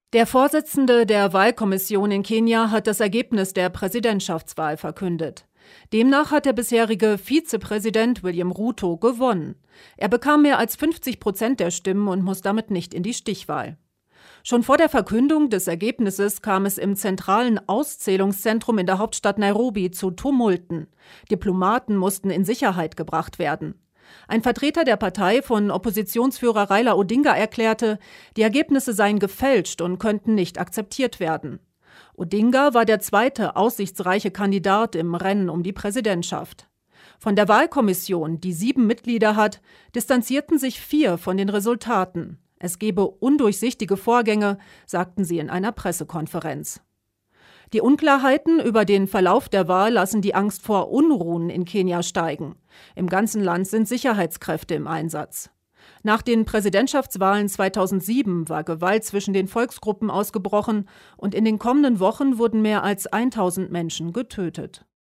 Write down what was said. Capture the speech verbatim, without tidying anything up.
Der Vorsitzende der Wahlkommission in Kenia hat das Ergebnis der Präsidentschaftswahl verkündet. Demnach hat der bisherige Vizepräsident William Ruto gewonnen. Er bekam mehr als fünfzig Prozent der Stimmen und muss damit nicht in die Stichwahl. Schon vor der Verkündung des Ergebnisses kam es im zentralen Auszählungszentrum in der Hauptstadt Nairobi zu Tumulten. Diplomaten mussten in Sicherheit gebracht werden. Ein Vertreter der Partei von Oppositionsführer Raila Odinga erklärte, die Ergebnisse seien gefälscht und könnten nicht akzeptiert werden. Odinga war der zweite aussichtsreiche Kandidat im Rennen um die Präsidentschaft. Von der Wahlkommission, die sieben Mitglieder hat, distanzierten sich vier von den Resultaten. Es gebe undurchsichtige Vorgänge, sagten sie in einer Pressekonferenz. Die Unklarheiten über den Verlauf der Wahl lassen die Angst vor Unruhen in Kenia steigen. Im ganzen Land sind Sicherheitskräfte im Einsatz. Nach den Präsidentschaftswahlen zweitausendsieben war Gewalt zwischen den Volksgruppen ausgebrochen und in den kommenden Wochen wurden mehr als tausend Menschen getötet.